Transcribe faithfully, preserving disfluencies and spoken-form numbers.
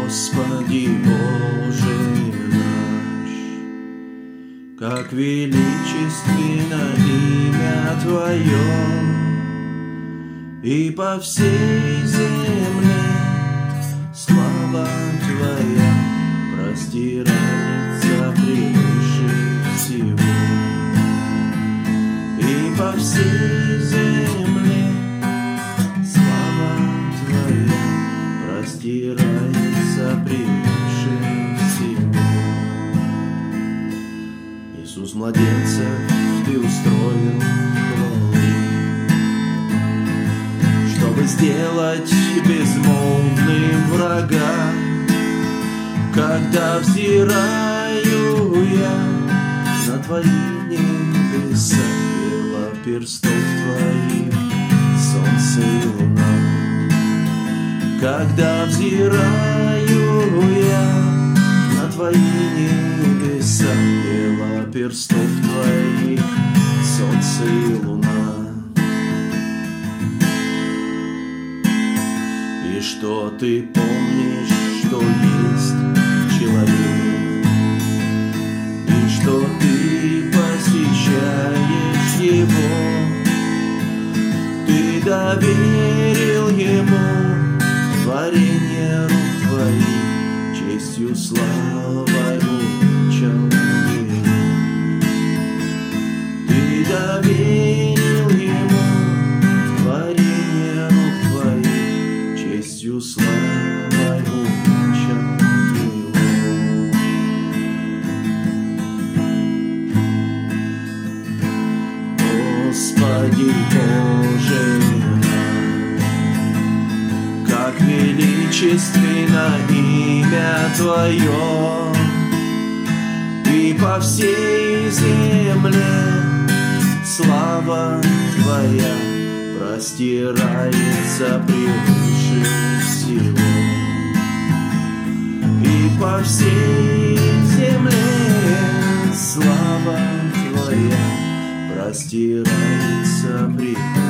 Господи Боже наш, как величественно имя Твое, и по всей земле слава Твоя простирается превыше всего. И по всей земле слава Твоя простирается превыше всего. Иисус, младенцев Ты устроил крови, чтобы сделать безмолвным врага. Когда взираю я на Твои небеса, дело перстов Твоих, солнце и луна. Когда взираю я на Твои небеса, дело перстов Твоих, солнце и луна. И что Ты помнишь, что есть человек, и что Ты посещаешь его, Ты доверил ему творение рук Твоих, честью, славой увенчал его. Ты доверил ему творение рук Твоих, честью, славой увенчал его. Господи Боже наш, как величественно имя Твое, и по всей земле слава Твоя простирается превыше всего. И по всей земле слава Твоя простирается превыше